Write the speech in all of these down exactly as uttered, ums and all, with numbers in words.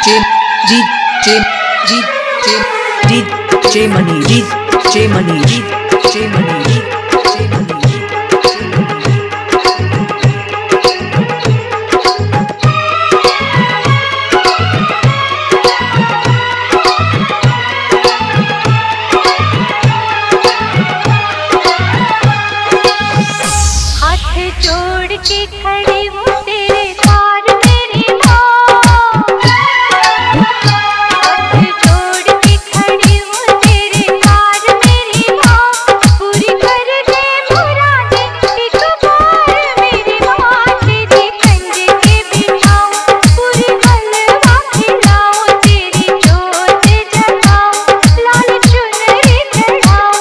J Money, J J Money, J J Money, J J Money. जोड़ के खड़ी हूँ तेरे द्वार मेरी माँ, हाथ जोड़ के खड़ी हूँ तेरे द्वार मेरी माँ, पूरी कर दे मुरादें एक बार मेरी माँ, तेरी कंधे के बिठाऊं पूरी हलवा खिलाऊं, तेरी जोत जगाऊं लाल चुनरी चढ़ाऊं।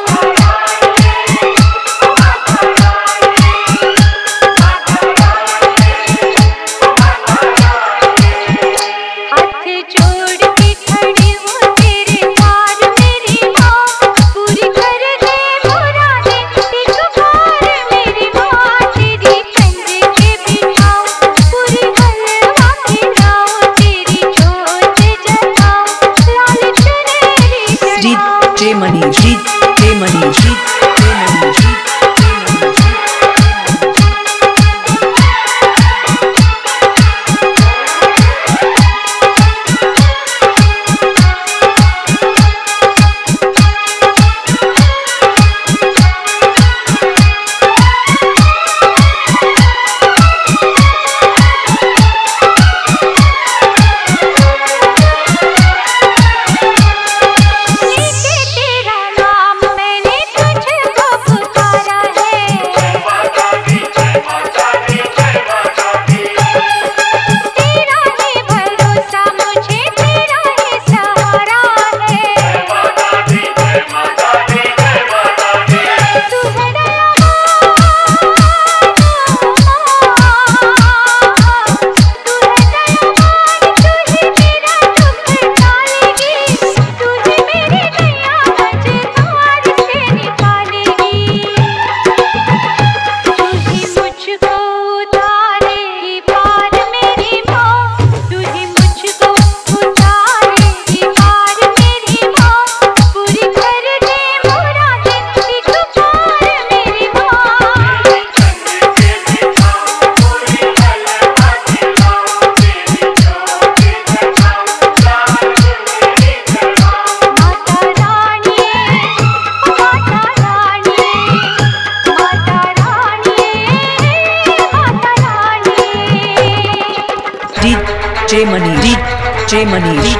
जोड़ के खड़ी हूँ तेरे द्वार मेरी माँ, पूरी कर दे मुरादें एक बार मेरी माँ, तेरी कंधे के बिठाऊं पूरी हलवा खिलाऊं, तेरी जोत जगाऊं लाल चुनरी चढ़ाऊं। J Money, J J Money, J J Money, J J Money, J J Money, J